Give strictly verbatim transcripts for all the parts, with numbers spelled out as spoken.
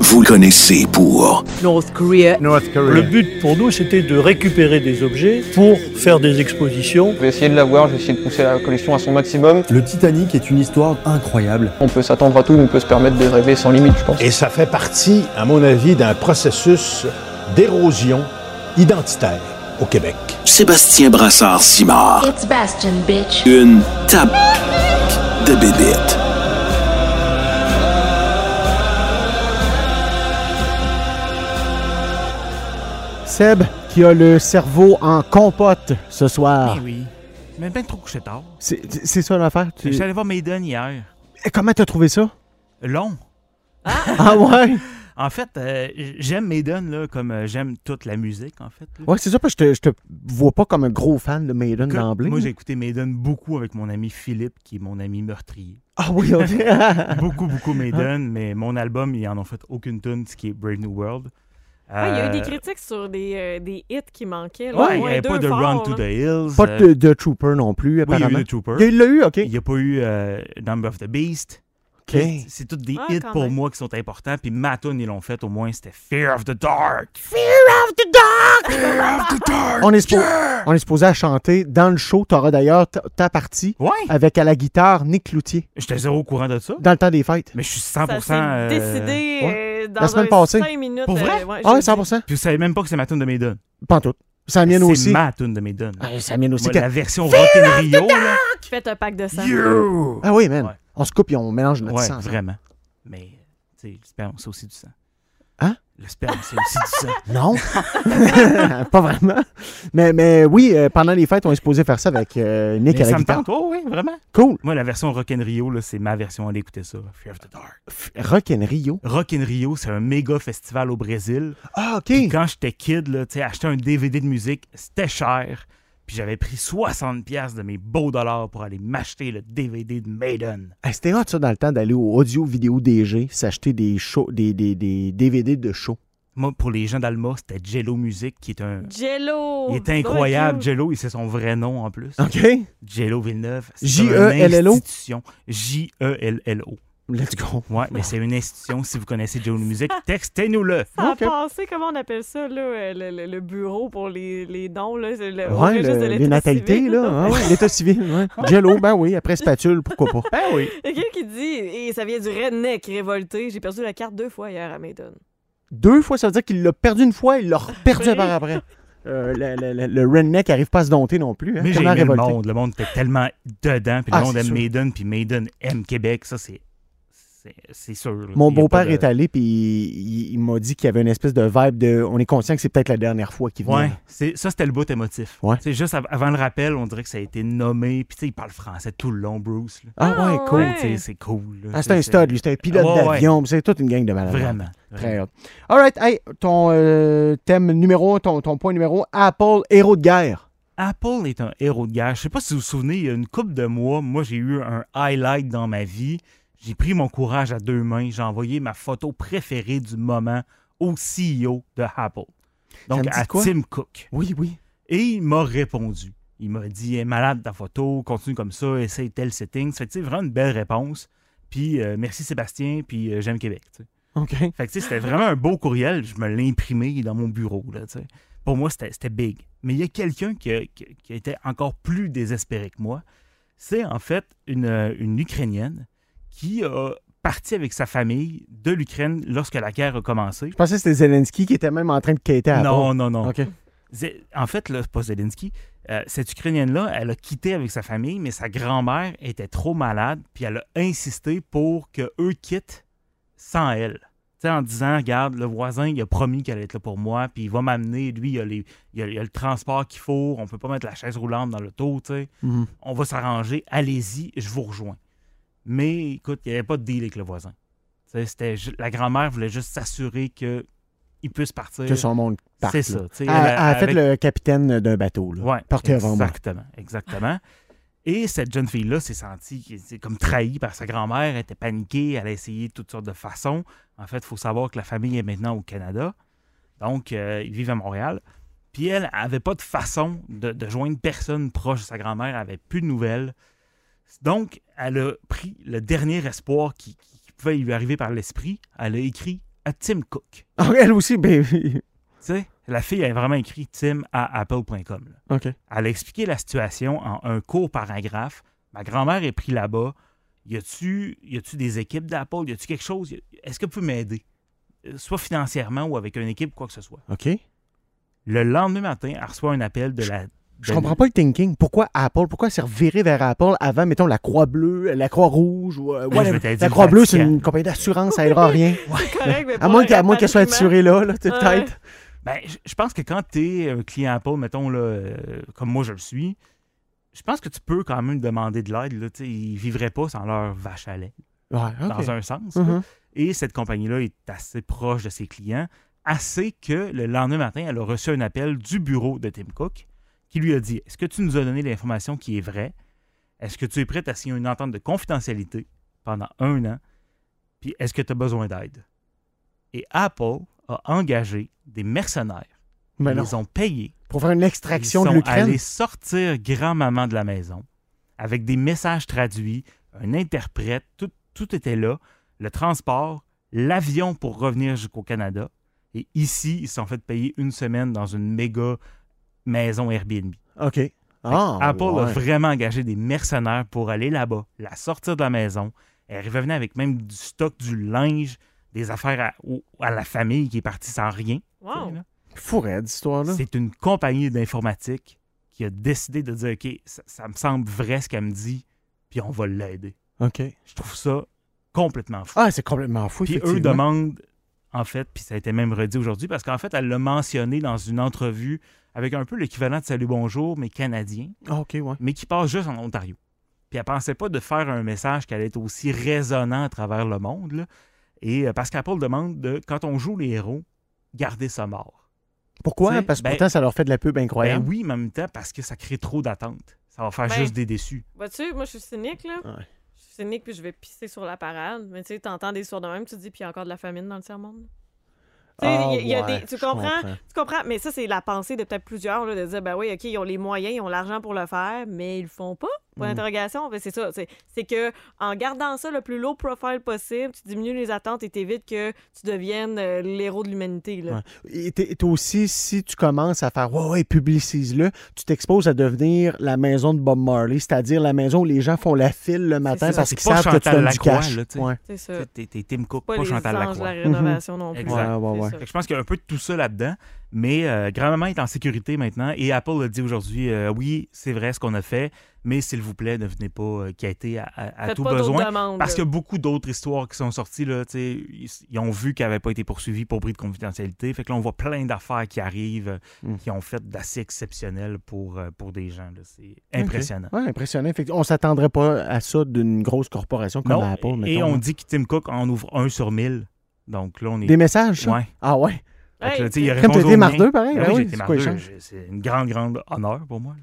vous connaissez pour North Korea. North Korea. Le but pour nous, c'était de récupérer des objets pour faire des expositions. Je vais essayer de la voir, je vais essayer de pousser la collection à son maximum. Le Titanic est une histoire incroyable. On peut s'attendre à tout, on peut se permettre de rêver sans limite, je pense. Et ça fait partie, à mon avis, d'un processus d'érosion identitaire au Québec. Sébastien Brassard-Simard. It's Bastion, bitch. Une tape de bébête. Seb, qui a le cerveau en compote ce soir. Mais oui. Mais ben trop couché tard. C'est, c'est ça l'affaire? Tu... Je suis allé voir Maiden hier. Et comment t'as trouvé ça? Long. Ah, ah ouais? En fait, euh, j'aime Maiden là, comme euh, j'aime toute la musique, en fait. Là. Ouais, c'est ça, parce que je te, je te vois pas comme un gros fan de Maiden que, d'emblée. Moi, j'ai écouté Maiden beaucoup avec mon ami Philippe, qui est mon ami meurtrier. Ah oui, ok. beaucoup, beaucoup Maiden, mais mon album, ils en ont fait aucune tune, ce qui est Brave New World. Ah, il y a eu des critiques sur des, euh, des hits qui manquaient. Là, ouais, il n'y avait pas de forts, Run là. to the Hills. Pas de, de Trooper non plus, apparemment. Oui, il y a eu de Trooper. Il l'a eu, OK. Il n'y a pas eu euh, Number of the Beast. OK. C'est tous des ah, hits pour même. moi qui sont importants. Puis ma tune, ils l'ont fait au moins, c'était Fear of the Dark. Fear of the Dark! Fear of the Dark! On est, suppo- yeah! on est supposé à chanter dans le show. Tu auras d'ailleurs t- ta partie ouais. avec à la guitare Nick Cloutier. J'étais zéro au courant de ça. Dans le temps des fêtes. Mais je suis cent pour cent... Ça s'est euh... décidé ouais. euh, dans la semaine un passée. cinq minutes. Pour vrai? Euh, ouais, ah oui, cent pour cent. Puis vous savez même pas que c'est ma tune de Maiden. Pas en tout. C'est la mienne c'est aussi. C'est ma tune de Maiden. Ah, c'est la mienne aussi. Moi, que... La version Rock in Rio. Là. Faites un pack de sang. You! Ah oui, man. Ouais. On se coupe et on mélange notre ouais, sang. Vraiment. Mais, tu sais, le sperme, c'est aussi du sang. Hein? Le sperme, c'est aussi du sang. Non. Pas vraiment. Mais, mais oui, euh, pendant les fêtes, on est supposé faire ça avec euh, Nick mais à la ça guitare. me tente, oh, oui, vraiment. Cool. Moi, la version Rock in Rio, là, c'est ma version. Allez écouter ça. Fear of the Dark. F- Rock in Rio. Rock in Rio, c'est un méga festival au Brésil. Ah, OK. Puis quand j'étais kid, là, acheter un D V D de musique, c'était cher. Puis j'avais pris soixante dollars de mes beaux dollars pour aller m'acheter le D V D de Maiden. Hey, c'était hot, ça, dans le temps, d'aller au Audio Vidéo D G, s'acheter des, shows, des, des, des D V D de show. Moi, pour les gens d'Alma, c'était Jello Music, qui est un... Jello! Il est incroyable, Jello, et c'est son vrai nom en plus. OK. Jello Villeneuve. C'est J E L L O? une institution. J E L L O. Let's go. Ouais, mais c'est une institution. Si vous connaissez Jello Music, textez-nous-le. Ça okay. a passé, comment on appelle ça, là, le, le, le bureau pour les, les dons, là, c'est le ouais, le, de les natalités, civil, là. Ah, ouais, l'état civil, ouais. Jello, ben oui, après spatule, pourquoi pas. Ben oui. Il y a quelqu'un qui dit, et ça vient du redneck révolté, j'ai perdu la carte deux fois hier à Maiden. Deux fois, ça veut dire qu'il l'a perdu une fois, il l'a perdu par après. Euh, le, le, le redneck n'arrive pas à se dompter non plus. Hein, mais j'ai aimé le monde. Le monde était tellement dedans. Puis ah, le monde aime sûr. Maiden. Puis Maiden aime Québec. Ça, c'est, c'est, c'est sûr. Là. Mon beau-père de... est allé puis il, il m'a dit qu'il y avait une espèce de vibe de... On est conscient que c'est peut-être la dernière fois qu'il venait. Ouais, c'est, ça, c'était le bout émotif. Ouais. C'est juste av- avant le rappel, on dirait que ça a été nommé. Puis tu sais, il parle français tout le long, Bruce. Là. Ah, ah ouais, cool. ouais. C'est, c'est cool. Là. Ah, c'est un stud, lui. C'est un pilote ouais, d'avion. Ouais. C'est toute une gang de malades. Vraiment. Très hot. All right. Hey, ton euh, thème numéro, ton, ton point numéro, Apple, héros de guerre. Apple est un héros de guerre. Je sais pas si vous vous souvenez, il y a une couple de mois, moi, j'ai eu un highlight dans ma vie. J'ai pris mon courage à deux mains. J'ai envoyé ma photo préférée du moment au C E O de Apple. Donc, à quoi? Tim Cook. Oui, oui. Et il m'a répondu. Il m'a dit, hey, malade ta photo, continue comme ça, essaye tel setting. Ça fait, tu sais, vraiment une belle réponse. Puis, euh, merci Sébastien, puis euh, j'aime Québec, tu sais. OK. Fait que, tu sais, c'était vraiment un beau courriel. Je me l'ai imprimé dans mon bureau, là, tu sais. Pour moi, c'était, c'était big. Mais il y a quelqu'un qui, a, qui, qui était encore plus désespéré que moi. C'est en fait une, une Ukrainienne qui a parti avec sa famille de l'Ukraine lorsque la guerre a commencé. Je pensais que c'était Zelensky qui était même en train de quitter Apple. Non, non, non. OK. En fait, là, c'est pas Zelensky. Euh, cette Ukrainienne-là, elle a quitté avec sa famille, mais sa grand-mère était trop malade, puis elle a insisté pour qu'eux quittent sans elle. Tu sais, en disant, regarde, le voisin, il a promis qu'elle allait être là pour moi, puis il va m'amener, lui, il a, les, il, a, il a le transport qu'il faut, on peut pas mettre la chaise roulante dans l'auto, tu sais. Mm-hmm. On va s'arranger, allez-y, je vous rejoins. Mais, écoute, il n'y avait pas de deal avec le voisin. Tu sais, c'était, la grand-mère voulait juste s'assurer que il puisse partir. Que son monde parte. C'est ça. Elle, elle a fait avec... le capitaine d'un bateau. Là. Ouais, Partez avant moi. Exactement, exactement. Et cette jeune fille-là s'est sentie comme trahie par sa grand-mère. Elle était paniquée. Elle a essayé toutes sortes de façons. En fait, il faut savoir que la famille est maintenant au Canada. Donc, euh, ils vivent à Montréal. Puis elle n'avait pas de façon de, de joindre personne proche de sa grand-mère. Elle n'avait plus de nouvelles. Donc, elle a pris le dernier espoir qui, qui pouvait lui arriver par l'esprit. Elle a écrit à Tim Cook. Ah, elle aussi, ben... Tu sais, la fille a vraiment écrit Tim à apple point com. Là. OK. Elle a expliqué la situation en un court paragraphe. Ma grand-mère est prise là-bas. Y a-tu, y a-tu des équipes d'Apple? Y a-tu quelque chose? Est-ce que vous pouvez m'aider? Soit financièrement ou avec une équipe, quoi que ce soit. OK. Le lendemain matin, elle reçoit un appel de la... Je comprends pas le thinking. Pourquoi Apple? Pourquoi se revirer vers Apple avant, mettons, la Croix-Bleue, la Croix-Rouge ou... euh, Moi, je whatever. vais te dire La Croix-Bleue, c'est Vatican. une compagnie d'assurance, ça aidera à rien. C'est correct, mais À pour moins un qu'elle à moins qu'elle soit rapatriement- assurée là, là tu sais, Ouais. peut-être. Ben, je- je pense que quand tu es un client Apple, mettons, là, euh, comme moi je le suis, je pense que tu peux quand même demander de l'aide. Là, tu sais, ils ne vivraient pas sans leur vache à lait, Ouais, OK. dans un sens. là. Mhm. Et cette compagnie-là est assez proche de ses clients, assez que le lendemain matin, elle a reçu un appel du bureau de Tim Cook qui lui a dit « Est-ce que tu nous as donné l'information qui est vraie? Est-ce que tu es prête à signer une entente de confidentialité pendant un an? Puis est-ce que tu as besoin d'aide? » Et Apple a engagé des mercenaires. Mais Ils non. les ont payés. Pour faire une extraction Ils de sont l'Ukraine. allés sortir grand-maman de la maison avec des messages traduits, un interprète, tout, tout était là. Le transport, l'avion pour revenir jusqu'au Canada. Et ici, ils se sont fait payer une semaine dans une méga maison Airbnb. OK. Ah, Apple ouais. a vraiment engagé des mercenaires pour aller là-bas, la sortir de la maison. Elle revenait avec même du stock, du linge, des affaires à, au- à la famille qui est partie sans rien. Wow. Tu sais, là. Fou raide, cette histoire-là. C'est une compagnie d'informatique qui a décidé de dire « OK, ça, ça me semble vrai ce qu'elle me dit, puis on va l'aider. OK. » Je trouve ça complètement fou. Ah, c'est complètement fou, puis eux effectivement. demandent, en fait, puis ça a été même redit aujourd'hui, parce qu'en fait, elle l'a mentionné dans une entrevue avec un peu l'équivalent de Salut Bonjour, mais canadien, Ah, OK, ouais. mais qui passe juste en Ontario. Puis elle pensait pas de faire un message qui allait être aussi résonnant à travers le monde. Là. Et euh, parce qu'Apple demande de, quand on joue les héros, garder ça mort. Pourquoi? T'sais, Parce que ben- pourtant, ça leur fait de la pub Ben incroyable. oui, mais en même temps, parce que ça crée trop d'attentes. Ça va faire Ben- juste des déçus. Vois-tu, moi, je suis cynique, là. Ouais. Je suis cynique, puis je vais pisser sur la parade. Mais tu sais, t'entends des histoires de même, tu te dis, puis il y a encore de la famine dans le tiers-monde. Tu sais, Ah, il y a- il y a ouais, des- tu je comprends? comprends. Tu comprends? Mais ça, c'est la pensée de peut-être plusieurs, là, de dire, ben oui, OK, ils ont les moyens, ils ont l'argent pour le faire, mais ils le font pas. Point Mm. d'interrogation. Ben, c'est ça. C'est, c'est que en gardant ça le plus low profile possible, tu diminues les attentes et t'évites que tu deviennes euh, l'héros de l'humanité. Là. Ouais. Et t'es- t'es aussi, si tu commences à faire « Ouais, ouais, publicise-le », tu t'exposes à devenir la maison de Bob Marley, c'est-à-dire la maison où les gens font la file le matin ça, parce c'est qu'ils pas savent que tu Chantal donnes du Lacroix, cash. là, tu sais. Ouais. C'est ça. Tu sais, T'es, t'es Tim Cook, Pas, pas, les Chantal anges de Lacroix. la rénovation non plus. Exact. Ouais, ouais, C'est ouais. ça. Fait que je pense qu'il y a un peu de tout ça là-dedans, mais euh, grand-maman est en sécurité maintenant et Apple a dit aujourd'hui, euh, oui, c'est vrai ce qu'on a fait, mais s'il vous plaît, ne venez pas euh, quêter à, à- à Faites tout pas d'autres besoin. demandes, Parce là. qu'il y a beaucoup d'autres histoires qui sont sorties, là, tu sais, ils, ils ont vu qu'elle n'avait pas été poursuivie pour bris de confidentialité. Fait que là, on voit plein d'affaires qui arrivent, euh, Mm. qui ont fait d'assez exceptionnel pour, euh, pour des gens. là. C'est impressionnant. OK. Ouais, impressionnant. Effectivement. On s'attendrait pas à ça d'une grosse corporation comme Non, Apple. et mettons, on hein. dit que Tim Cook en ouvre un sur mille. Donc là, on est... Des messages, ça? Ouais. Ah ouais. Fait que Hey, là, tu sais, il a Comme t'as répondu été au mardeux, mien. pareil. Ben Ben oui, oui, j'ai été c'est quoi, mardeux. échange? J'ai- C'est une grande, grande honneur pour moi.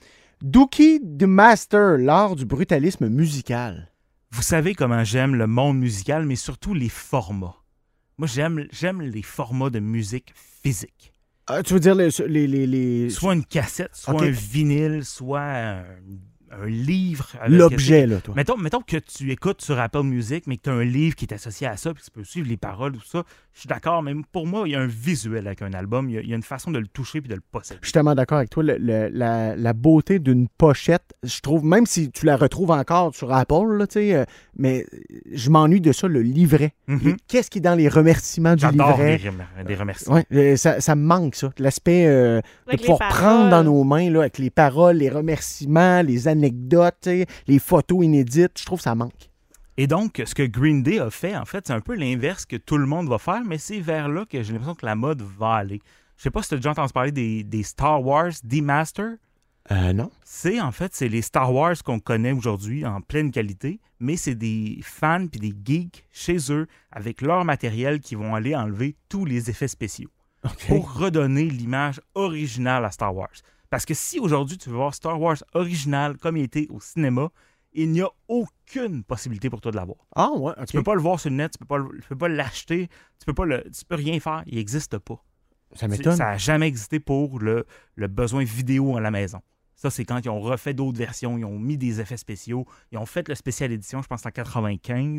Dookie the Master, l'art du brutalisme musical. Vous savez comment j'aime le monde musical, mais surtout les formats. Moi, j'aime, j'aime les formats de musique physique. Ah, tu veux dire les... les, les, les- Soit une cassette, soit Ok. un vinyle, soit un, un livre. avec- l'objet, là, toi. Mettons, mettons que tu écoutes sur Apple Music, mais que tu as un livre qui est associé à ça, puis que tu peux suivre les paroles, tout ça. Je suis d'accord, mais pour moi, il y a un visuel avec un album. Il y a, il y a une façon de le toucher puis de le posséder. Je suis tellement d'accord avec toi. Le- le- la, la beauté d'une pochette, je trouve, même si tu la retrouves encore sur Apple, là, tu sais, euh, mais je m'ennuie de ça, le livret. Mhm. Les- Qu'est-ce qui est dans les remerciements du J'adore livret? les, rem- des remerciements. Ouais, euh, ça, ça me manque, ça. L'aspect euh, de Avec les pouvoir paroles. prendre dans nos mains, là, avec les paroles, les remerciements, les anecdotes, tu sais, les photos inédites. Je trouve que ça manque. Et donc, ce que Green Day a fait, en fait, c'est un peu l'inverse que tout le monde va faire, mais c'est vers là que j'ai l'impression que la mode va aller. Je sais pas si tu as déjà entendu parler des, des Star Wars D-Master. Euh, non. C'est, en fait, c'est les Star Wars qu'on connaît aujourd'hui en pleine qualité, mais c'est des fans puis des geeks chez eux avec leur matériel qui vont aller enlever tous les effets spéciaux OK. pour redonner l'image originale à Star Wars. Parce que si aujourd'hui tu veux voir Star Wars original comme il était au cinéma, il n'y a aucune possibilité pour toi de l'avoir. Ah, ouais, OK. Tu peux pas le voir sur le net, tu peux pas, le- tu peux pas l'acheter, tu peux pas le, tu peux rien faire, il n'existe pas. Ça C'est- m'étonne. Ça n'a jamais existé pour le, le besoin vidéo à la maison. Ça, c'est quand ils ont refait d'autres versions, ils ont mis des effets spéciaux, ils ont fait le spécial édition, je pense en quatre-vingt-quinze,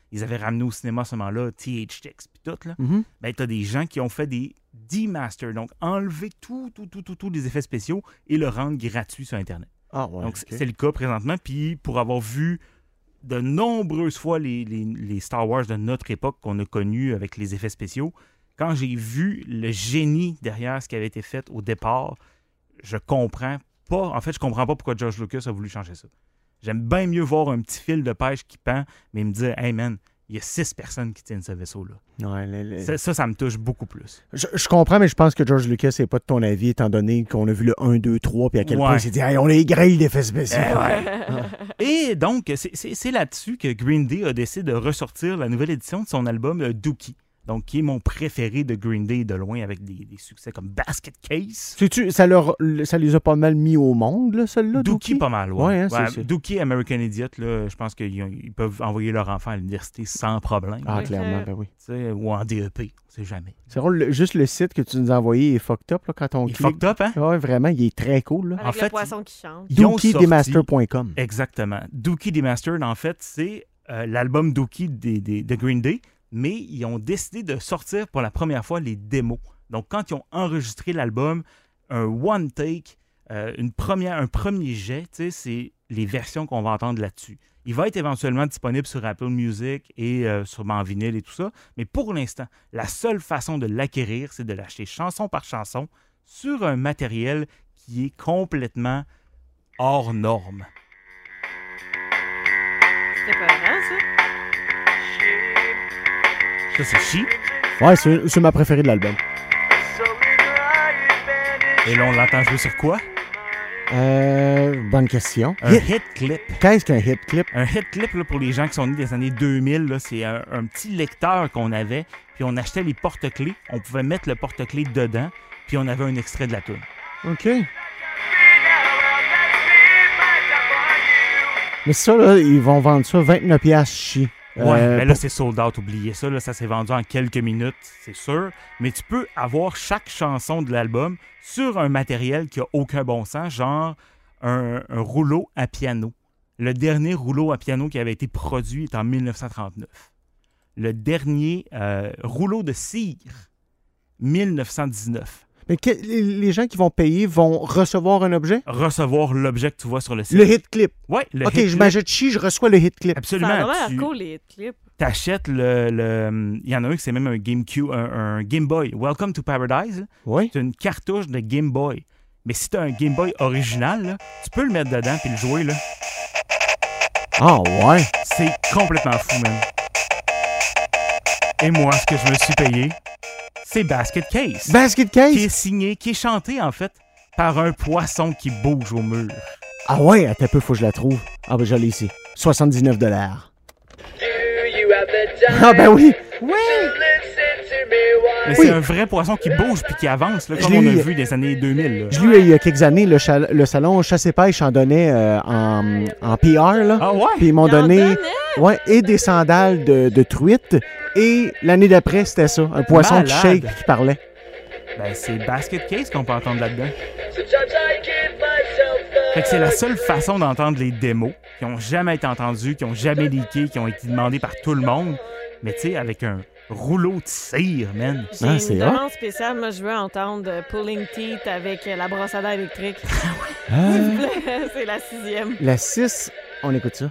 ils avaient ramené au cinéma à ce moment-là T H X puis tout, là. Mhm. Ben, tu as des gens qui ont fait des demaster, donc enlever tout, tout, tout, tout, tout les effets spéciaux et le rendre gratuit sur Internet. Ah ouais. Donc, ok. c'est le cas présentement. Puis, pour avoir vu de nombreuses fois les, les, les Star Wars de notre époque qu'on a connus avec les effets spéciaux, quand j'ai vu le génie derrière ce qui avait été fait au départ, je comprends pas. En fait, je comprends pas pourquoi George Lucas a voulu changer ça. J'aime bien mieux voir un petit fil de pêche qui pend, mais me dire, hey man, il y a six personnes qui tiennent ce vaisseau-là. Ouais, le- le- Ça, ça, ça me touche beaucoup plus. Je, je comprends, mais je pense que George Lucas n'est pas de ton avis, étant donné qu'on a vu le un, deux, trois, puis à quel Ouais. point il s'est dit, hey, on a les grilles d'effets spéciaux. Et donc, c'est, c'est, c'est là-dessus que Green Day a décidé de ressortir la nouvelle édition de son album euh, Dookie. Donc, qui est mon préféré de Green Day de loin, avec des, des succès comme Basket Case. Sais-tu, ça, leur, ça les a pas mal mis au monde, là, celle-là, Dookie, Dookie? pas mal, ouais. Ouais, hein, c'est- Ouais, c'est- Dookie, American Idiot, là, je pense qu'ils ont- ils peuvent envoyer leur enfant à l'université sans problème. Ah, Oui. clairement, ben oui. Tu sais, ou en D E P, on sait jamais. C'est drôle, le- juste le site que tu nous as envoyé est fucked up, là, quand on Il est clique. fucked up, hein? Ouais, vraiment, il est très cool, là. Avec En le fait, poisson qui chante. Ils ont dookie sorti- demaster point com. Exactement. Dookie Demastered, en fait, c'est euh, l'album Dookie des- des- de Green Day, mais ils ont décidé de sortir pour la première fois les démos. Donc, quand ils ont enregistré l'album, un one take, euh, une première, un premier jet, tu sais, c'est les versions qu'on va entendre là-dessus. Il va être éventuellement disponible sur Apple Music et euh, sûrement en vinyle et tout ça, mais pour l'instant, la seule façon de l'acquérir, c'est de l'acheter chanson par chanson sur un matériel qui est complètement hors norme. C'était pas vrai, ça? Ça, c'est She. Ouais, c'est c'est ma préférée de l'album. Et là, on l'entend jouer sur quoi? Euh, bonne question. Un Hit- hit clip. Qu'est-ce qu'un hit clip? Un hit clip, là, pour les gens qui sont nés des années deux mille, là, c'est un, un petit lecteur qu'on avait, puis on achetait les porte-clés, on pouvait mettre le porte-clés dedans, puis on avait un extrait de la tune. OK. Mais ça, là, ils vont vendre ça vingt-neuf piastres chi. Ouais, Euh, mais là, pour- c'est sold out, oubliez ça, là, ça s'est vendu en quelques minutes, c'est sûr. Mais tu peux avoir chaque chanson de l'album sur un matériel qui a aucun bon sens, genre un, un rouleau à piano. Le dernier rouleau à piano qui avait été produit est en dix-neuf cent trente-neuf. Le dernier euh, rouleau de cire, dix-neuf cent dix-neuf. Mais que- les les gens qui vont payer vont recevoir un objet? Recevoir l'objet que tu vois sur le site. Le hit clip. Ouais, le OK, hit je clip. m'achète chi, je reçois le hit clip. Ça a Absolument. vraiment l'air Tu cool, les clips. t'achètes le, le- Il y en a un qui c'est même un GameCube, un, un Game Boy. Welcome to Paradise. là. Oui. C'est une cartouche de Game Boy. Mais si t'as un Game Boy original, là, tu peux le mettre dedans et le jouer. Là. Ah ouais. C'est complètement fou, man. Et moi, ce que je me suis payé, c'est Basket Case. Basket qui est case? signé, qui est chanté, en fait, par un poisson qui bouge au mur. Ah ouais, attends un peu, faut que je la trouve. Ah ben, je l'ai ici. soixante-dix-neuf dollars. Ah ben oui. Mais Oui. c'est un vrai poisson qui bouge puis qui avance, là, Je comme l'ai on a eu. vu des années deux mille. Là. Je lui, il y a quelques années, le, chal- le salon Chasse et Pêche en donnait euh, en, en P R, là. Ah ouais? Puis ils m'ont Il en donné donnait? ouais, et des sandales de, de truite. Et l'année d'après, c'était ça. Un poisson qui Malade. shake et qui parlait. Ben, c'est Basket Case qu'on peut entendre là-dedans. Fait que c'est la seule façon d'entendre les démos qui ont jamais été entendues, qui ont jamais leaké, qui ont été demandées par tout le monde. Mais tu sais, avec un rouleau de cire, man. J'ai Ah, une c'est demande spéciale. Moi, je veux entendre euh, Pulling Teeth avec euh, la brosse à dents électrique. Ah. C'est la sixième. La six, on écoute ça.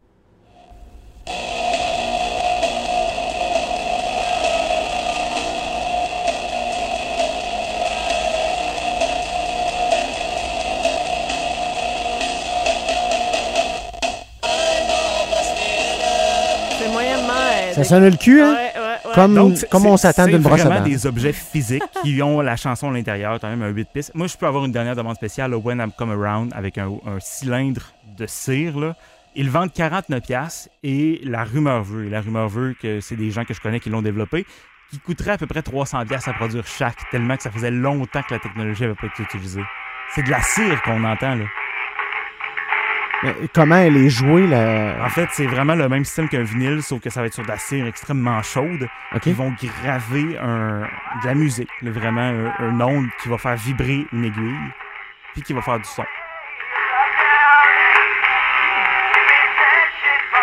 C'est moyennement... euh, Ça de- sonne le cul, hein? Ouais, ouais, ouais. Comme, Donc, c'est- comme on s'attend c'est d'une brosse à vraiment dents. des objets physiques qui ont la chanson à l'intérieur, t'as même un huit pistes. Moi, je peux avoir une dernière demande spéciale, le When I'm Come Around, avec un, un cylindre de cire, là. Ils le vendent quarante-neuf piastres et la rumeur veut, et la rumeur veut que c'est des gens que je connais qui l'ont développé, qui coûterait à peu près trois cents piastres à produire chaque, tellement que ça faisait longtemps que la technologie n'avait pas été utilisée. C'est de la cire qu'on entend, là. Mais comment elle est jouée, là? En fait, c'est vraiment le même système qu'un vinyle, sauf que ça va être sur de la cire extrêmement chaude. OK. Ils vont graver un, de la musique, là, vraiment un, un onde qui va faire vibrer une aiguille, puis qui va faire du son.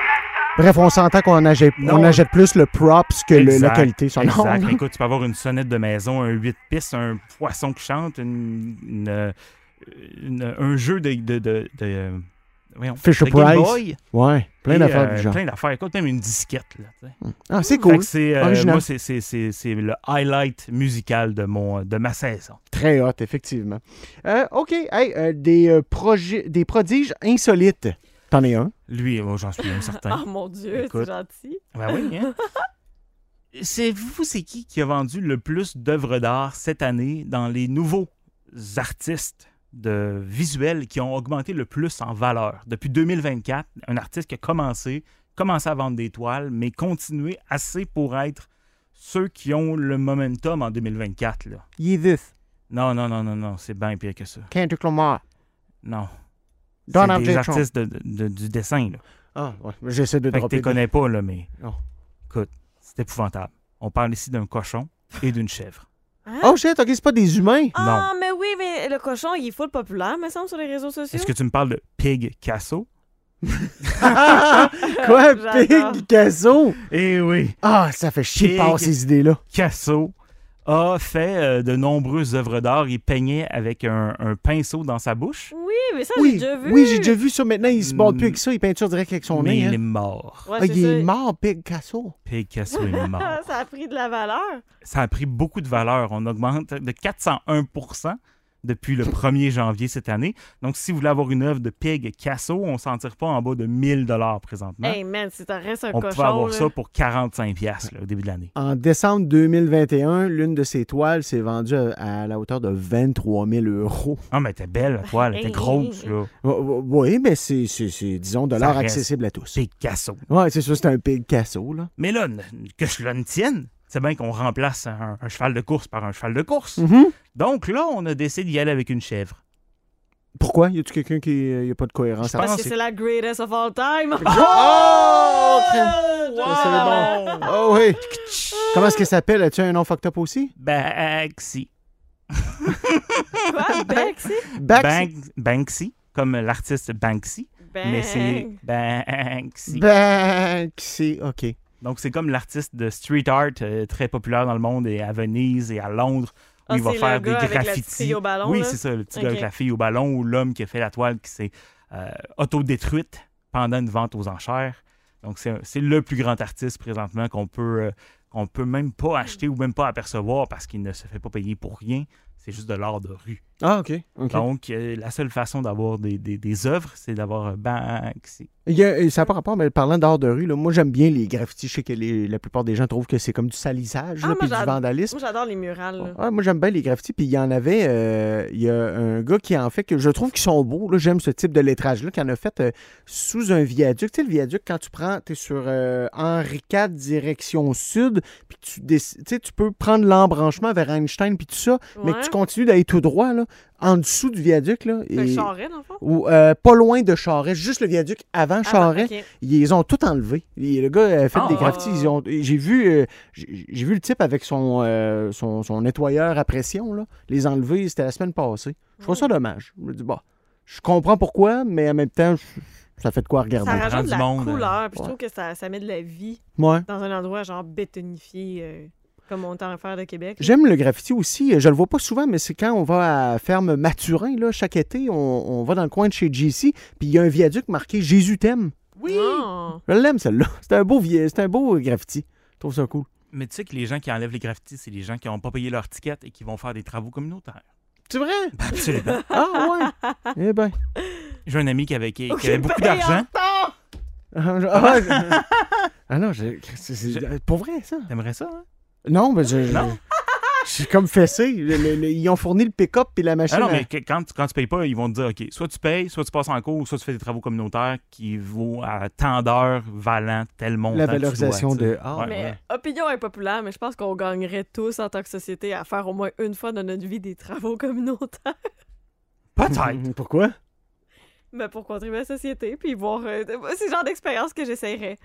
Bref, on s'entend qu'on achète, Non. on achète plus le props que le- la Exact, qualité sonore. Exact. Écoute, tu peux avoir une sonnette de maison, un huit pistes, un poisson qui chante, une, une- une- un jeu de... de, de, de euh, voyons, Fisher de Game Price. Boy. Ouais, plein Et, d'affaires euh, du genre. Plein d'affaires. Écoute, même une disquette. Là, tu sais. Ah, c'est Fait cool. que c'est, euh, Original. moi, c'est, c'est, c'est, c'est le highlight musical de, mon, de ma saison. Très hot, effectivement. Euh, OK, hey, euh, des, euh, projets, des prodiges insolites. T'en es un? Lui, moi, j'en suis un certain. Oh mon Dieu, Écoute. c'est gentil. Ben oui, hein? C'est vous, c'est qui qui a vendu le plus d'œuvres d'art cette année dans les nouveaux artistes de visuels qui ont augmenté le plus en valeur? Depuis deux mille vingt-quatre, un artiste qui a commencé, commencé à vendre des toiles, mais continué assez pour être ceux qui ont le momentum en deux mille vingt-quatre. Là. Yeezus, Non, non, non, non, non, c'est bien pire que ça. Kendrick Lamar. Non. Donald C'est des J. Trump. artistes de, de- de- du dessin, là. Ah, ouais, j'essaie de Fait que dropper. tu connais pas, là, mais Non. écoute, c'est épouvantable. On parle ici d'un cochon et d'une chèvre. Hein? Oh shit, OK, c'est pas des humains. Ah, mais oui, mais le cochon, il est full populaire, me semble, sur les réseaux sociaux. Est-ce que tu me parles de Pig Casso? Quoi, J'adore. Pig Casso? Eh oui, Ah, ça fait chier de Pig. pas avoir ces idées-là. Casso a fait euh, de nombreuses œuvres d'art. Il peignait avec un, un pinceau dans sa bouche, Oui, mais ça, j'ai Oui, déjà vu. oui, j'ai déjà vu ça. Maintenant, il se borde plus Mm. avec ça. Il peinture direct avec son mais nez. il hein. est mort. Ouais, Ah, c'est il est ça. mort, Pig Casso. Pig Casso est mort. Ça a pris de la valeur. Ça a pris beaucoup de valeur. On augmente de quatre cent un pour cent depuis le premier janvier cette année. Donc, si vous voulez avoir une œuvre de Pig Casso, on ne s'en tire pas en bas de mille dollars présentement. Hey man, si t'en restes un on cochon. pouvait avoir là. ça pour quarante-cinq piastres là, au début de l'année. En décembre deux mille vingt et un, l'une de ses toiles s'est vendue à, à la hauteur de vingt-trois mille euros. Ah, mais elle était belle, la toile. Elle était grosse, là. Oui, mais c'est, c'est, c'est disons, de Ça l'art reste accessible à tous. Pig Casso. Ouais, c'est ça, c'est un Pig Casso, là. Mais là, n- que je le tienne, c'est bien qu'on remplace un, un cheval de course par un cheval de course. Mhm. Donc là, on a décidé d'y aller avec une chèvre. Pourquoi? Y a-tu quelqu'un qui. Y a pas de cohérence? Je à pense Parce que c'est- c'est la greatest of all time. Oh! Wow! Ça, c'est bon. Oh oui. Comment est-ce qu'elle s'appelle? As-tu un nom fucked up aussi? Banksy. Quoi? Banksy? Bax- Bank- Banksy, comme l'artiste Banksy, mais c'est Bang. Banksy. Banksy. OK. Donc, c'est comme l'artiste de street art euh, très populaire dans le monde et à Venise et à Londres où Ah, il va c'est faire le des gars avec la petite graffitis. fille au ballon, oui, là? c'est ça, le petit Ok. gars avec la fille au ballon ou l'homme qui a fait la toile qui s'est euh, autodétruite pendant une vente aux enchères. Donc, c'est, c'est le plus grand artiste présentement qu'on peut, euh, qu'on peut même pas acheter ou même pas apercevoir parce qu'il ne se fait pas payer pour rien. C'est juste de l'art de rue. Ah, OK. OK. Donc, euh, la seule façon d'avoir des, des, des œuvres, c'est d'avoir un Banksy. Il y a- ça n'a pas rapport, mais parlant d'art de rue, là, moi j'aime bien les graffitis. Je sais que les- la plupart des gens trouvent que c'est comme du salissage Ah, là, moi, puis du j'adore- vandalisme. Moi, j'adore les murales. là. Ouais, moi j'aime bien les graffitis. Puis il y en avait, euh, il y a un gars qui en fait que je trouve qu'ils sont beaux. Là, j'aime ce type de lettrage-là, qui en a fait euh, sous un viaduc. Tu sais, le viaduc, quand tu prends, tu es sur euh, Henri quatre, direction sud, puis tu, déc- tu sais, tu peux prendre l'embranchement vers Einstein, puis tout ça, mais que Ouais. tu continues d'aller tout droit, là, en dessous du viaduc. Là, Fait que et- Charest, dans le fond? ou euh, pas loin de Charest, juste le viaduc avant Ah, Charest. ok. Ils les ont tout enlevé. Et le gars a fait Ah. des graffitis. Ils ont, j'ai vu, euh, j'ai, j'ai vu le type avec son, euh, son, son nettoyeur à pression, là, les enlever. C'était la semaine passée. Je trouve ça dommage. Je me dis, bah, je comprends pourquoi, mais en même temps, je- ça fait de quoi regarder. Ça prend rajoute du de la monde, couleur. Puis je ouais. trouve que ça, ça met de la vie Ouais. dans un endroit genre bétonifié, euh, comme on est en faire de Québec. là. J'aime le graffiti aussi. Je le vois pas souvent, mais c'est quand on va à Ferme Mathurin, là, chaque été, on, on va dans le coin de chez J C, puis il y a un viaduc marqué Jésus t'aime. Oui! Oh. Je l'aime, celle-là. C'est un beau, vie- c'est un beau graffiti. Je trouve ça cool. Mais tu sais que les gens qui enlèvent les graffitis, c'est les gens qui n'ont pas payé leur ticket et qui vont faire des travaux communautaires. C'est vrai? Absolument. Ah ouais. Eh ben. J'ai un ami qui avait, qui, qui Ok, avait beaucoup paye en d'argent. retard! Ah, je- ah, ouais, je- ah non, je- c'est, c'est- pour vrai, ça? T'aimerais ça, hein? Non, mais je... je- Non? Je suis comme fessé. Le- le- le- ils ont fourni le pick-up puis la machine. Ah non, à- mais que- quand, tu- quand tu payes pas, ils vont te dire, OK, soit tu payes, soit tu passes en cours, soit tu fais des travaux communautaires qui vaut à tant d'heures valant tel montant. La que tu valorisation dois, tu sais. de... Ah, Ouais. Mais ouais. opinion impopulaire, mais je pense qu'on gagnerait tous en tant que société à faire au moins une fois dans notre vie des travaux communautaires. Peut-être. Pourquoi? Mais pour contribuer à la société, puis voir. euh, c'est le genre d'expérience que j'essayerais.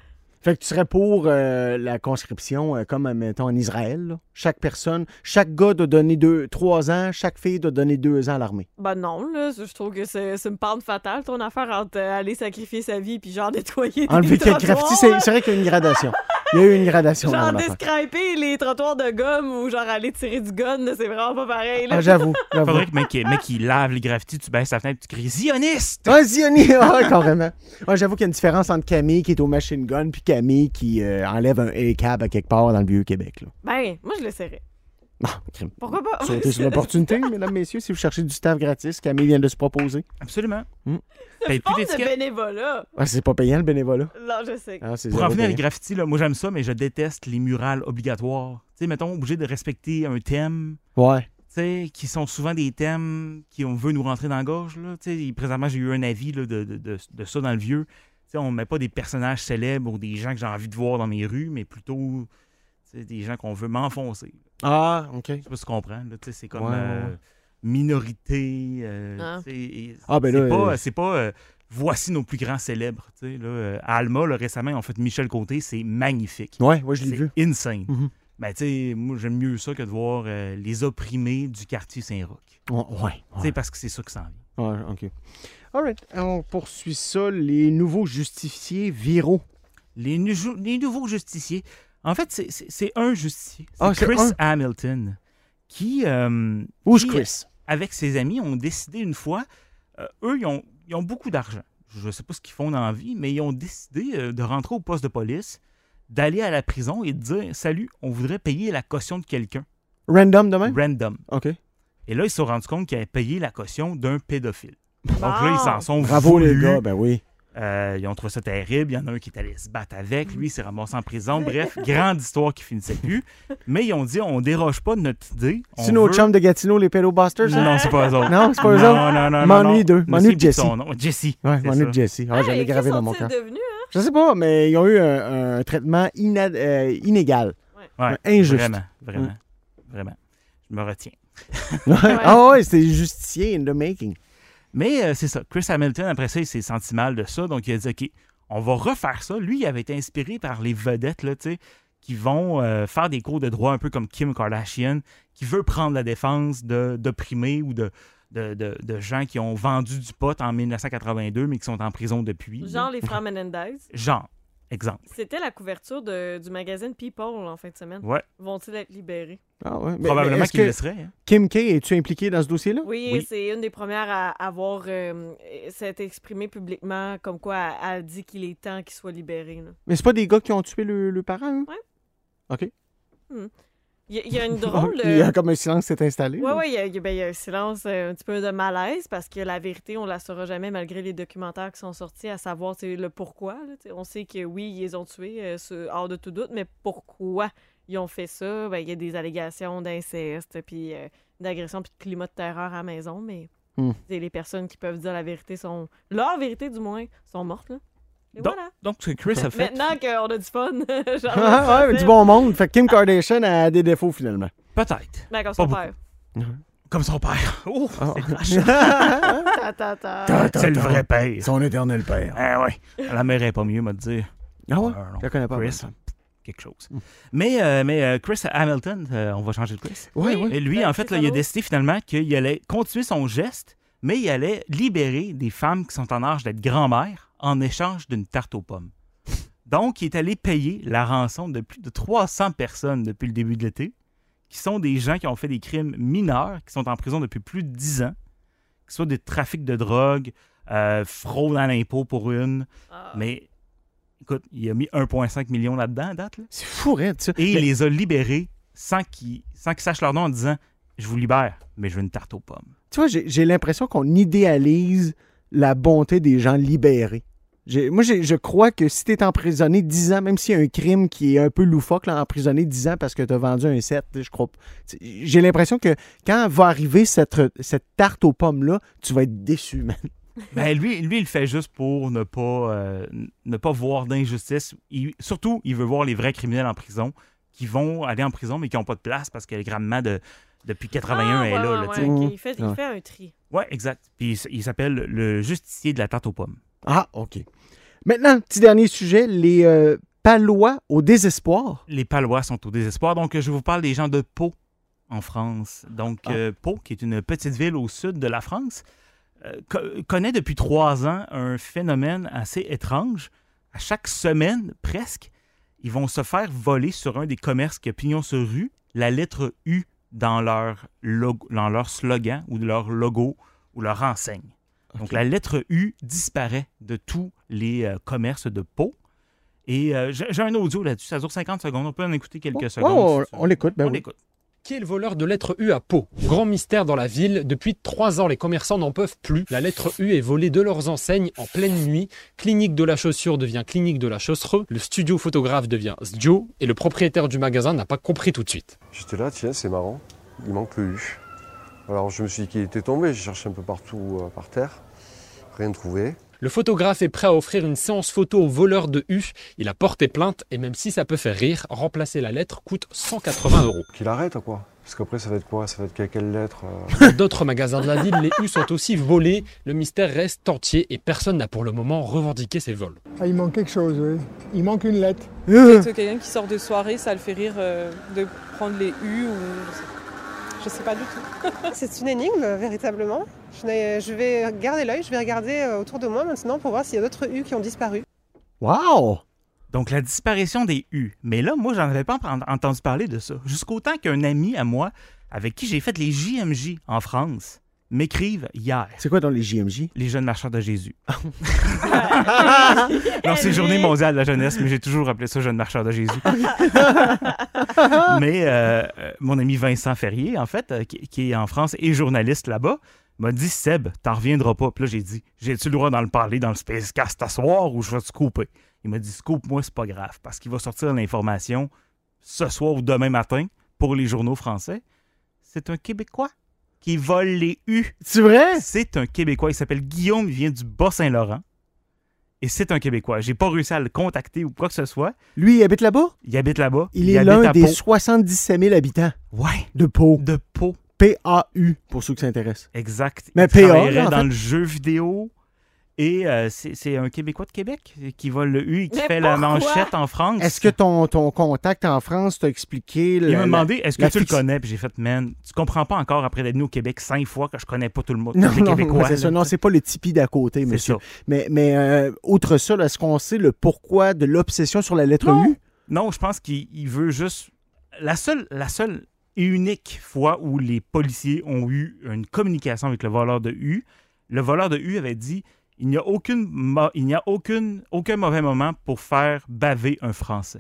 Fait que tu serais pour euh, la conscription, euh, comme, mettons, en Israël. Là. Chaque personne, chaque gars doit donner deux, trois ans, chaque fille doit donner deux ans à l'armée. Ben non, là, je trouve que c'est, c'est une pente fatale, ton affaire, entre euh, aller sacrifier sa vie puis genre nettoyer Enlever des quelques trottoirs. graffitis, c'est, c'est vrai qu'il y a une gradation. Il y a eu une gradation dans Genre l'affaire. descriper les trottoirs de gomme ou genre aller tirer du gun, là, c'est vraiment pas pareil. Là. Ah, j'avoue, j'avoue. Faudrait que le mec, le mec il lave les graffitis, tu baisses la fenêtre, tu cries Zioniste! Ah, Zioni! Ah, carrément. Ouais, j'avoue qu'il y a une différence entre Camille qui est au machine gun puis Camille qui euh, enlève un A-cab à quelque part dans le Vieux-Québec. Là. Ben, moi, je l'essaierais. Non, crime. Pourquoi pas? Sautez sur l'opportunité, mesdames, messieurs, si vous cherchez du staff gratis, Camille vient de se proposer. Absolument. Mm. C'est Paye une plus forme de d'étiquette. bénévolat. Ah, c'est pas payant le bénévolat. Non, je sais. Ah, c'est Pour zéro en venir à les payant. graffitis, là, moi j'aime ça, mais je déteste les murales obligatoires. Tu sais, mettons, obligé de respecter un thème, Ouais. tu sais, qui sont souvent des thèmes qui on veut nous rentrer dans la gorge. Là. Tu sais, présentement, j'ai eu un avis là, de, de, de, de ça dans le vieux. Tu sais, on ne met pas des personnages célèbres ou des gens que j'ai envie de voir dans mes rues, mais plutôt tu sais, des gens qu'on veut m'enfoncer. Ah, OK. Je sais pas si tu comprends. Là, tu sais, c'est comme Ouais, ouais, euh, ouais. minorité. euh, Ah. tu sais, et Ah, ben c'est là, pas, euh, c'est pas euh, voici nos plus grands célèbres. Tu sais, là, euh, à Alma, là, récemment, ils ont fait Michel Côté. C'est magnifique. Ouais, ouais, je l'ai C'est vu. insane. Mhm. Ben, tu sais, moi, j'aime mieux ça que de voir euh, les opprimés du quartier Saint-Roch. Ouais, ouais. Tu sais, parce que c'est ça qui s'en vient. Ouais, OK. All right. On poursuit ça. Les nouveaux justifiés viraux. Les, nou- les nouveaux justiciers. En fait, c'est, c'est, c'est un justicier. C'est Ah, c'est Chris un? Hamilton qui, euh, Où qui, est Chris? avec ses amis, ont décidé une fois, euh, eux, ils ont, ils ont beaucoup d'argent. Je ne sais pas ce qu'ils font dans la vie, mais ils ont décidé euh, de rentrer au poste de police, d'aller à la prison et de dire « Salut, on voudrait payer la caution de quelqu'un. Random demain? » Random. OK. Et là, ils se sont rendus compte qu'ils avaient payé la caution d'un pédophile. Donc là, ils s'en sont Bravo, voulus. les gars. Ben oui. Euh, ils ont trouvé ça terrible. Il y en a un qui est allé se battre avec. Lui, il s'est ramassé en prison. Bref, grande histoire qui finissait plus. Mais ils ont dit, on déroge pas de notre idée. On C'est nos veut- chums de Gatineau, les pédobusters? ça? Non, c'est pas eux autres. Non, c'est pas eux non, autres? Non, non, non. M'ennuie non. d'eux. Je M'ennuie sais de plus Jesse. son nom. Jesse. Ouais, c'est m'ennuie ça. de Jesse. Ah, je l'ai Hey, gravé qui dans mon sont-ils cœur. devenus, hein? Je sais pas, mais ils ont eu un, un traitement ina- euh, inégal. Ouais, Injuste. Vraiment, vraiment, vraiment. Je me retiens. Ah ouais, c'était justicier in the making. Mais euh, c'est ça. Chris Hamilton, après ça, il s'est senti mal de ça. Donc, il a dit, OK, on va refaire ça. Lui, il avait été inspiré par les vedettes, là, tu sais, qui vont euh, faire des cours de droit un peu comme Kim Kardashian, qui veut prendre la défense de, d'opprimés ou de, de, de, de gens qui ont vendu du pot en dix-neuf cent quatre-vingt-deux, mais qui sont en prison depuis. Genre les frères Menendez. Genre, exemple. C'était la couverture de- du magazine People en fin de semaine. Ouais, Vont-ils être libérés? Ah ouais. Mais- mais probablement est-ce qu'il que le serait. hein. Kim K, es-tu impliqué dans ce dossier-là? Oui, Oui. c'est une des premières à avoir euh, s'être exprimée publiquement comme quoi elle, elle dit qu'il est temps qu'il soit libéré. là. Mais c'est pas des gars qui ont tué le, le parent, eux? Ouais. OK. Il y, a- il y a une drôle... Il y a euh, comme un silence qui s'est installé. Oui, là. oui, il y, a- il y a- ben, il y a un silence, euh, un petit peu de malaise parce que la vérité, on la saura jamais malgré les documentaires qui sont sortis, à savoir tu sais, le pourquoi. là, tu sais. On sait que oui, ils les ont tués, euh, ce- hors de tout doute, mais pourquoi ils ont fait ça? Ben, il y a des allégations d'inceste, puis euh, d'agression, puis de climat de terreur à la maison, mais Hmm. tu sais, les personnes qui peuvent dire la vérité sont... Leur vérité, du moins, sont mortes, là. Et Donc, voilà. donc, ce que Chris a fait, Maintenant qu'on a du fun, genre... Ah, ouais, du bon monde. Fait que Kim Kardashian a des défauts, finalement. peut-être, Ben, comme Pas son beaucoup. père. comme son père. Oh, Ah. c'est trash. Ta, ta, ta. C'est le vrai père. Son éternel père. Ah ouais. La mère est pas mieux, m'a dit. Ah ouais? Ah, non. Je la connais pas. Chris, moi, quelque chose. Mais, euh, mais euh, Chris Hamilton, euh, on va changer de Chris. Ouais, Oui. ouais. Et lui, Ben, en fait, c'est là, il a ça, décidé finalement qu'il allait continuer son geste, mais il allait libérer des femmes qui sont en âge d'être grand-mères en échange d'une tarte aux pommes. Donc, il est allé payer la rançon de plus de trois cents personnes depuis le début de l'été, qui sont des gens qui ont fait des crimes mineurs, qui sont en prison depuis plus de dix ans, que ce soit des trafics de drogue, euh, fraude à l'impôt pour une. Ah. Mais, écoute, il a mis un virgule cinq million là-dedans à date, là. C'est fou, raide, ça. Et il Mais- les a libérés sans qu'ils sans qu'ils sachent leur nom en disant « Je vous libère, mais je veux une tarte aux pommes. Tu vois, j'ai j'ai l'impression qu'on idéalise la bonté des gens libérés. J'ai- moi, j'ai- je crois que si tu es emprisonné dix ans, même s'il y a un crime qui est un peu loufoque, là, emprisonné dix ans parce que tu as vendu un set, je crois. p- tu- J'ai l'impression que quand va arriver cette, cette tarte aux pommes-là, tu vas être déçu, man. » Ben, lui, lui, il le fait juste pour ne pas, euh, ne pas voir d'injustice. Il- surtout, il veut voir les vrais criminels en prison qui vont aller en prison, mais qui n'ont pas de place parce que le gravement de, depuis quatre-vingt-un Ah, est ouais, là. ouais, là, tu sais. ouais, ok. Mhm. Il, fait, il Ouais. fait un tri. Ouais, exact. Puis il, s- il s'appelle le justicier de la tarte aux pommes. Ah, OK. Maintenant, petit dernier sujet, les euh, Palois au désespoir. Les Palois sont au désespoir. Donc, je vous parle des gens de Pau, en France. Donc, Ah. euh, Pau, qui est une petite ville au sud de la France, euh, co- connaît depuis trois ans un phénomène assez étrange. À chaque semaine, presque, ils vont se faire voler sur un des commerces qui a pignon sur rue la lettre U dans leur, logo, dans leur slogan ou leur logo ou leur enseigne. Donc, la lettre U disparaît de tous les euh, commerces de Pau. Et euh, j'ai j'ai un audio là-dessus, ça dure cinquante secondes. On peut en écouter quelques Oh, secondes. oh, si tu veux. on l'écoute, ben On oui. l'écoute. Qui est le voleur de lettre U à Pau? Grand mystère dans la ville. Depuis trois ans, les commerçants n'en peuvent plus. La lettre U est volée de leurs enseignes en pleine nuit. Clinique de la chaussure devient clinique de la chaussereux. Le studio photographe devient studio. Et le propriétaire du magasin n'a pas compris tout de suite. J'étais là, tiens, c'est marrant, il manque le U. Alors je me suis dit qu'il était tombé, j'ai cherché un peu partout euh, par terre, rien trouvé. Le photographe est prêt à offrir une séance photo au voleur de U. Il a porté plainte et même si ça peut faire rire, remplacer la lettre coûte cent quatre-vingts euros. Qu'il arrête quoi. Parce qu'après ça va être quoi? Ça va être quelle, quelle lettre euh... Dans d'autres magasins de la ville, les U sont aussi volés. Le mystère reste entier et personne n'a pour le moment revendiqué ces vols. Ah, il manque quelque chose, oui. Il manque une lettre. Euh, Peut-être quelqu'un qui sort de soirée, ça le fait rire euh, de prendre les U ou... Je sais pas du tout. C'est une énigme, véritablement. Je, n'ai- je vais garder l'œil, je vais regarder euh, autour de moi maintenant pour voir s'il y a d'autres U qui ont disparu. Wow! Donc, la disparition des U. Mais là, moi, j'en avais pas en- entendu parler de ça. Jusqu'au temps qu'un ami à moi, avec qui j'ai fait les J M J en France, m'écrive hier. C'est quoi dans les J M J? Les jeunes marcheurs de Jésus. Non, c'est Journée mondiale de la jeunesse, mais j'ai toujours appelé ça jeunes marcheurs de Jésus. Mais euh, euh, mon ami Vincent Ferrier, en fait, euh, qui, qui est en France et journaliste là-bas, m'a dit « Seb, t'en reviendras pas. » Puis là, j'ai dit « J'ai-tu le droit d'en le parler dans le Spacecast à soir ou je vais te couper? » Il m'a dit « Scoop-moi, c'est pas grave, parce qu'il va sortir l'information ce soir ou demain matin pour les journaux français. C'est un Québécois qui vole les U. » C'est vrai? C'est un Québécois. Il s'appelle Guillaume, il vient du Bas-Saint-Laurent. Et c'est un Québécois. J'ai pas réussi à le contacter ou quoi que ce soit. Lui, il habite là-bas? Il habite là-bas. Il est habite l'un à des Pau. soixante-dix-sept mille habitants Ouais, de Pau. de Pau. P A U, pour ceux qui s'intéressent. Exact. Mais il P A, travaillerait là, en dans fait. le jeu vidéo. Et euh, c'est c'est un Québécois de Québec qui vole le U et qui Mais fait la pourquoi? manchette en France. Est-ce que ton, ton contact en France t'a expliqué... Il la- m'a demandé, est-ce que la tu le fiction- connais? Puis j'ai fait, man, tu comprends pas encore après d'être venu au Québec cinq fois que je connais pas tout le monde. Non, tous les non, Québécois. c'est ça. là, Non, tu sais. c'est pas le Tipeee d'à côté, C'est monsieur. ça. Mais, mais euh, outre ça, là, est-ce qu'on sait le pourquoi de l'obsession sur la lettre Non. U? Non, je pense qu'il il veut juste... La seule, la seule et unique fois où les policiers ont eu une communication avec le voleur de U, le voleur de U avait dit « Il n'y a, aucune, mo- il n'y a aucune, aucun mauvais moment pour faire baver un Français.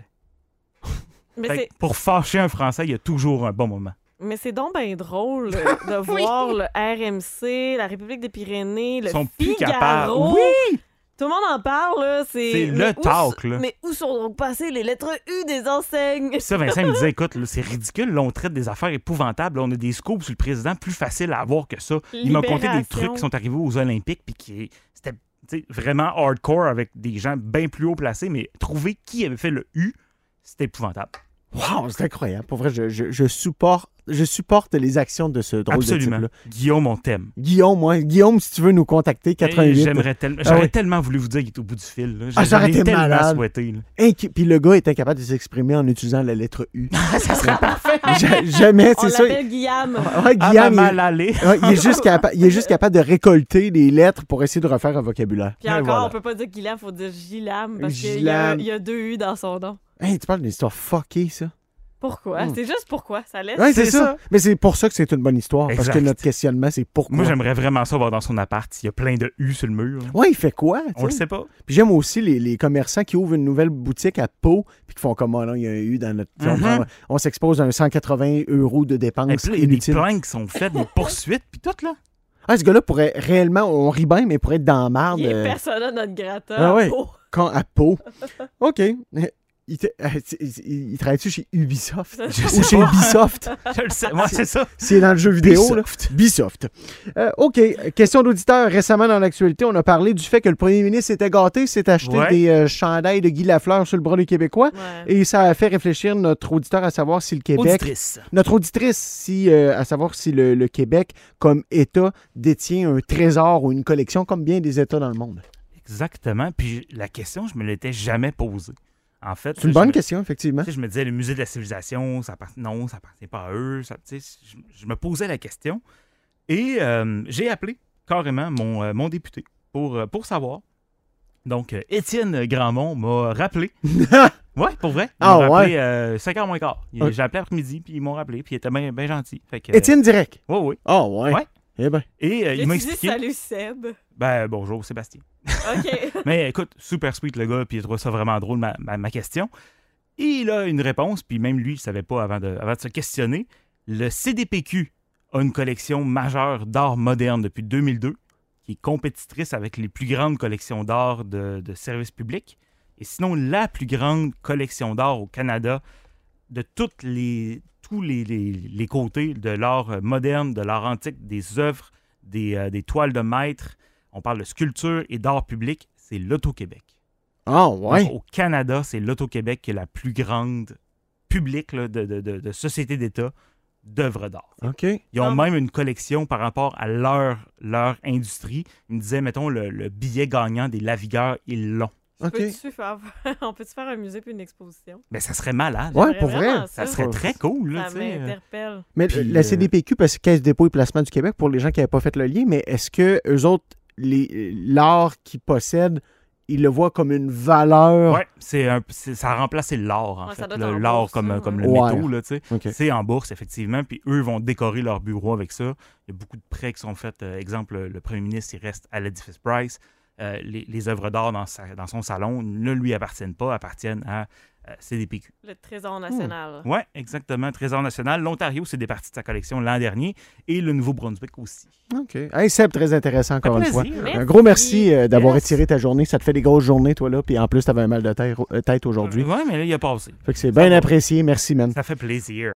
Mais Fait c'est... que pour fâcher un Français, il y a toujours un bon moment. Mais c'est donc bien drôle euh, de voir le R M C, la République des Pyrénées, le Ils sont plus Figaro. capables. Oui! Tout le monde en parle, là. C'est, C'est mais le où talk, s- là. Mais où sont donc passées les lettres U des enseignes? Puis ça, Vincent me disait, écoute, là, c'est ridicule, là, on traite des affaires épouvantables, là, on a des scoops sur le président plus facile à avoir que ça. Il m'a conté des Libération. trucs qui sont arrivés aux Olympiques, puis qui c'était tu sais, vraiment hardcore avec des gens bien plus haut placés, mais trouver qui avait fait le U, c'était épouvantable. Wow, c'est incroyable. Pour vrai, je, je, je supporte, je supporte les actions de ce drôle Absolument. de type-là. Guillaume, on t'aime. Guillaume, moi, Guillaume, si tu veux nous contacter, Et quatre-vingt-huit. J'aimerais tellement, Ah j'aurais ouais. tellement voulu vous dire qu'il est au bout du fil. Là. Ah, ça aurait J'en ai été tellement malade. souhaité. là. Inqui- Puis le gars est incapable de s'exprimer en utilisant la lettre U. ça serait parfait. Ja- Jamais, On c'est ça. l'appelle Guillaume. Ouais, Ah, Guillaume, ma il, mal aller. ouais, il est juste capa- il est juste capable de récolter les lettres pour essayer de refaire un vocabulaire. Puis Et encore, voilà. on peut pas dire Guillaume, faut dire Gilam, parce qu'il y, a- Gilam. il y a deux U dans son nom. Hey, tu parles d'une histoire fuckée, ça. Pourquoi? Hmm. C'est juste pourquoi, ça laisse. Ouais, c'est C'est ça. ça. Mais c'est pour ça que c'est une bonne histoire. Parce Exact. que notre questionnement, c'est pourquoi. Moi, j'aimerais vraiment ça voir dans son appart. Il y a plein de U sur le mur. là. Ouais, il fait quoi? tu On le sais? sait pas. Puis j'aime aussi les, les commerçants qui ouvrent une nouvelle boutique à Pau puis qui font comme, oh non, il y a un U dans notre... on Mhm. prend- On, s'expose à un cent quatre-vingts euros de Et dépenses puis là, il y a des inutiles. plaintes qui sont faites, des poursuites, puis tout, là. Ah, ce gars-là pourrait réellement, on rit bien, mais pourrait être dans la marde. Il est euh, persona non grata. Ah ouais. Pau. quand, à Pau. OK. Il, te- euh, il- il travaille-tu chez Ubisoft? Je Ou sais chez pas. Ubisoft? Je le sais. Moi, c'est ça. C'est dans le jeu vidéo. là. Ubisoft. Ubisoft. Euh, OK. Question d'auditeur. Récemment, dans l'actualité, on a parlé du fait que le premier ministre s'était gâté, s'est acheté Ouais. des euh, chandails de Guy Lafleur sur le bras des Québécois. Ouais. Et ça a fait réfléchir notre auditeur à savoir si le Québec... Auditrice. Notre auditrice, si, euh, à savoir si le, le Québec, comme État, détient un trésor ou une collection comme bien des États dans le monde. Exactement. Puis la question, je me l'étais jamais posée. En fait, C'est une là, bonne je me- question, effectivement. tu sais, je me disais, le musée de la civilisation, ça appart- non, ça appartient pas à eux. Ça, tu sais, je, je me posais la question. Et euh, j'ai appelé carrément mon, euh, mon député pour, euh, pour savoir. Donc, euh, Étienne Grandmont m'a rappelé. Ouais, pour vrai. Il Ah, m'a rappelé ouais. euh, cinq heures moins quart. Il- Ok. J'ai appelé après-midi, puis ils m'ont rappelé, puis il était bien bien gentil. Fait que, euh, Étienne direct. Oui, oui. Ah, ouais. Ouais. Eh ben. Et euh, Et il m'a tu dis expliqué. salut Seb. Ben, bonjour, Sébastien. OK. Mais écoute, super sweet le gars, puis il trouve ça vraiment drôle, ma, ma, ma question. Et il a une réponse, puis même lui, il ne savait pas avant de, avant de se questionner. Le C D P Q a une collection majeure d'art moderne depuis deux mille deux, qui est compétitrice avec les plus grandes collections d'art de, de services publics. Et sinon, la plus grande collection d'art au Canada de toutes les, tous les, les, les côtés de l'art moderne, de l'art antique, des œuvres, des, euh, des toiles de maître. On parle de sculpture et d'art public, c'est l'Auto-Québec. Ah, ouais. Donc, au Canada, c'est l'Auto-Québec qui est la plus grande publique là, de, de, de, de société d'État d'œuvres d'art. OK. Ils ont Ah. même une collection par rapport à leur, leur industrie. Ils me disaient, mettons, le, le billet gagnant des Lavigueurs, ils l'ont. OK. Peux-tu faire... On peut-tu faire un musée puis une exposition? Mais ça serait malade. Ouais, J'aimerais pour vrai. vraiment Ça serait très cool. Là, Ça tu sais. m'interpelle. Mais Puis, la euh, C D P Q, parce que Caisse de dépôt et placement du Québec, pour les gens qui n'avaient pas fait le lien, mais est-ce que eux autres, les- l'art qu'ils possèdent, ils le voient comme une valeur? Ouais, c'est un, c'est- ça a remplacé l'art, en Ouais, ça fait. doit être Le- en L'art bourse, comme, là, comme ouais. le Ouais. métaux, là, tu sais. OK. C'est en bourse, effectivement. Puis eux vont décorer leur bureau avec ça. Il y a beaucoup de prêts qui sont faits. Euh, exemple, le premier ministre, il reste à l'édifice Price. Euh, les, les œuvres d'art dans, sa- dans son salon ne lui appartiennent pas, appartiennent à euh, C D P Q. Le Trésor national. Oui, exactement. Trésor national. L'Ontario s'est départi de sa collection l'an dernier et le Nouveau-Brunswick aussi. OK. Hey, Seb, très intéressant encore Ça une fait fois. plaisir. Un Merci. gros merci euh, d'avoir Yes. étiré ta journée. Ça te fait des grosses journées, toi, là. Puis en plus, tu avais un mal de tête, euh, tête aujourd'hui. Oui, mais là, il a passé. Fait que c'est bien apprécié. Merci, man. Ça fait plaisir.